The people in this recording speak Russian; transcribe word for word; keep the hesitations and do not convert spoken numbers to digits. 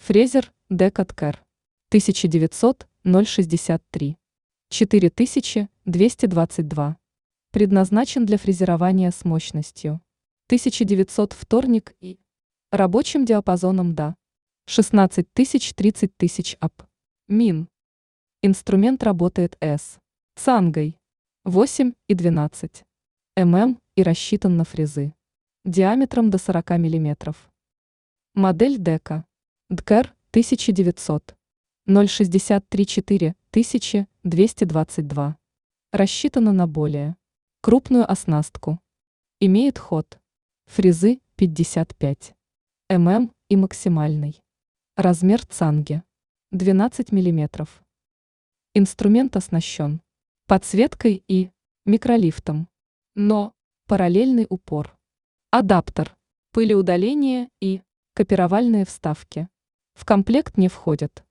Фрезер Декаткер тысяча девятьсот ноль шестьдесят три четыре тысячи двести двадцать два. Предназначен для фрезерования с мощностью тысяча девятьсот вторник и рабочим диапазоном до шестнадцать тысяч тридцать тысяч ап. Мин. Инструмент работает с цангой восемь и двенадцать мм и рассчитан на фрезы диаметром до сорок миллиметров. Модель Дека Дкер тысяча девятьсот ноль шестьдесят три четыре тысячи двести двадцать два. Рассчитана на более крупную оснастку. Имеет ход фрезы пятьдесят пять мм и максимальный размер цанги двенадцать миллиметров. Инструмент оснащен подсветкой и микролифтом, но параллельный упор, адаптер, пылеудаление и копировальные вставки в комплект не входят.